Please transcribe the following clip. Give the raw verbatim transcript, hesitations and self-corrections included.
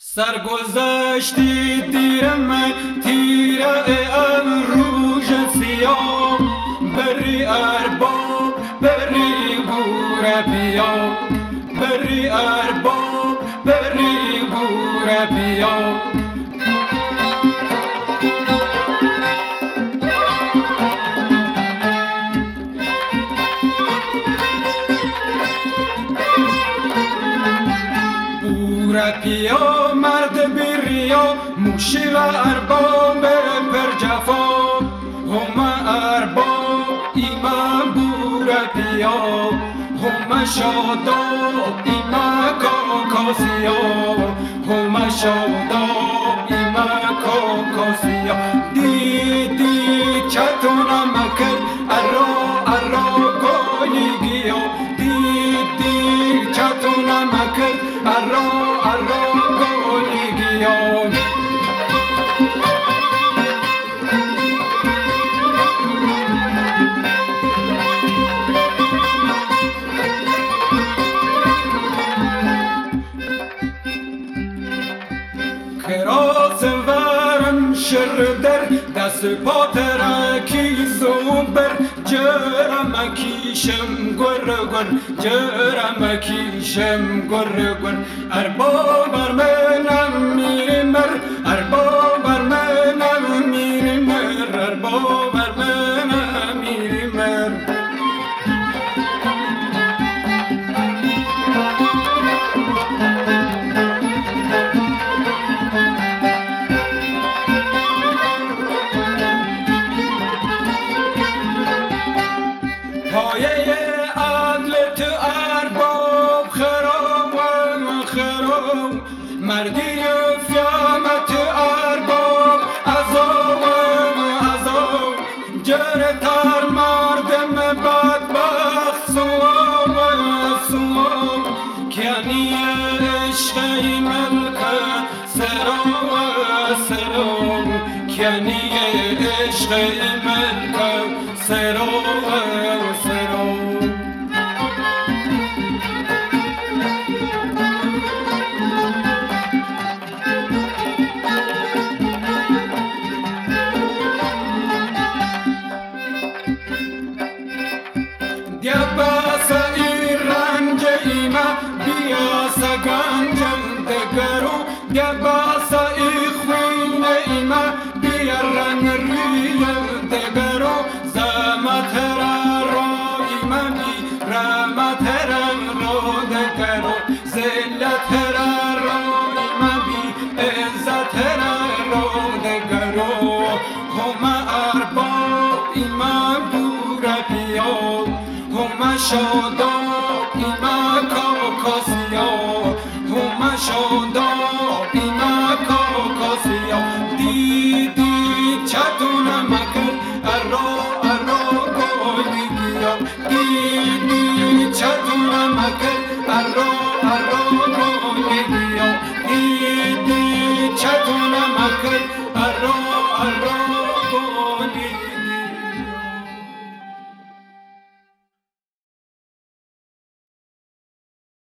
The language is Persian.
سرگذشتی دیر من تیره ام روژ سیاه، بری ارباب بری گوره بیا، بری ارباب بری گوره بیا. بیا مرد بریا موشی و ارباب بر جفا، هم ارباب ایمه بور بیا، هم شاداب ایمه کاکاسیا، هم شاداب ایمه کاکاسیا. دی دی چتونم کرد ارا ارا گالی گیا، دی دی چتونم کرد ارا کراس ورم شر در دست پا ترکی زوبر، جرم کیشم گر گر جرم کیشم گر گر. ارباب بر منم میری مر، ارباب بر منم میری مر، ارباب بر منم میری مر. پایه عدل تو ارباب خراب و خراب، مردی فیامت ارباب عذاب و عذاب. جرتر مردم بدبخت سواب و سواب، کنی عشق ملک سراب و سراب، کنی عشق ملک سراب و سراب. دیاباس ای رنج ایما بیاس گنجم دگرو، دیاباس ای خوین ایما بیا رنگ ریل دگرو. زمت را رو ایما بی رمت را دگرو، زلت را رو ایما بی عزت را دگرو. هم ارباب ایما بور بیا، هم شاداب ایما